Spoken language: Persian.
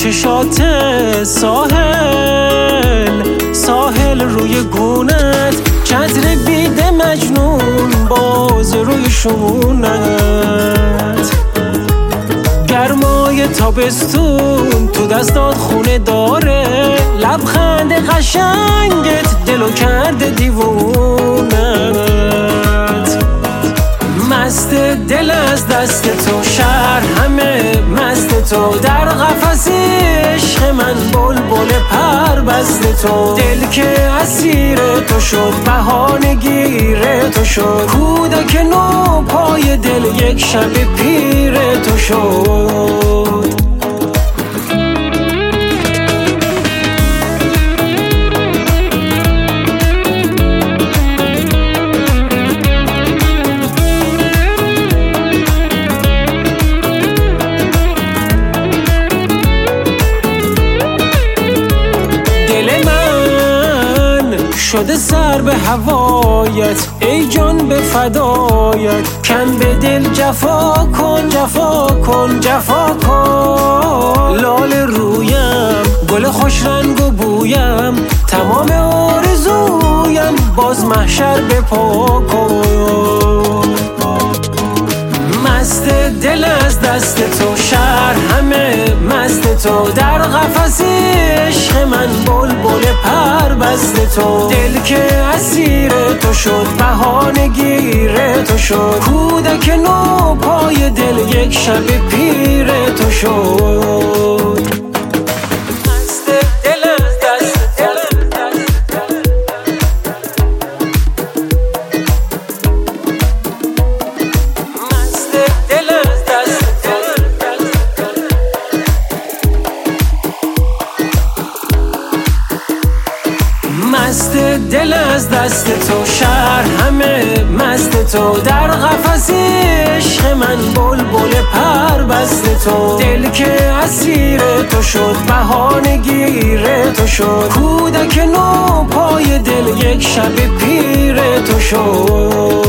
چشات ساحل روی گونت، چتر بیده مجنون باز روی شونت، گرمای تابستون تو دستات خونه داره، لبخند قشنگت دلو کرده دیوونت، مست دل از دست تو، شهر همه مست تو، در قفس عشق من بلبل پر بست تو، دل که اسیر تو شد بهانه گیر تو شد، کودک نو پای دل یک شب پیر تو شد. شده سر به هوایت ای جان به فدایت، کم به دل جفا کن جفا کن جفا کن، لال رویم گل خوش رنگ و بویم، تمام آرزویم باز محشر به پا کن، مست دل از دست تو، شهر همه مست تو، در قفس عشق من بلبل پر بست تو، دل که اسیر تو شد بهانه گیر تو شد، کودک نو پای دل یک شب پیر تو شد. مست دل از دست تو، شهر همه مست تو، در قفس عشق من بلبل پر بست تو، دل که اسیر تو شد بهانه گیر تو شد، کودک نو پای دل یک شب پیر تو شد.